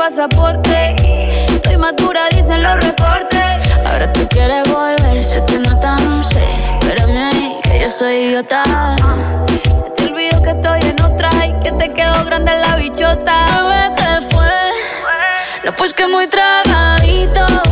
pasaporte. Soy madura, dicen los reportes. Ahora tú quieres volver, se te nota, no sé. Espérame ahí, que yo soy idiota. Se te olvidó que estoy en otra y que te quedó grande la bichota. Bebé, ¿qué fue? No, pues que muy tragadito.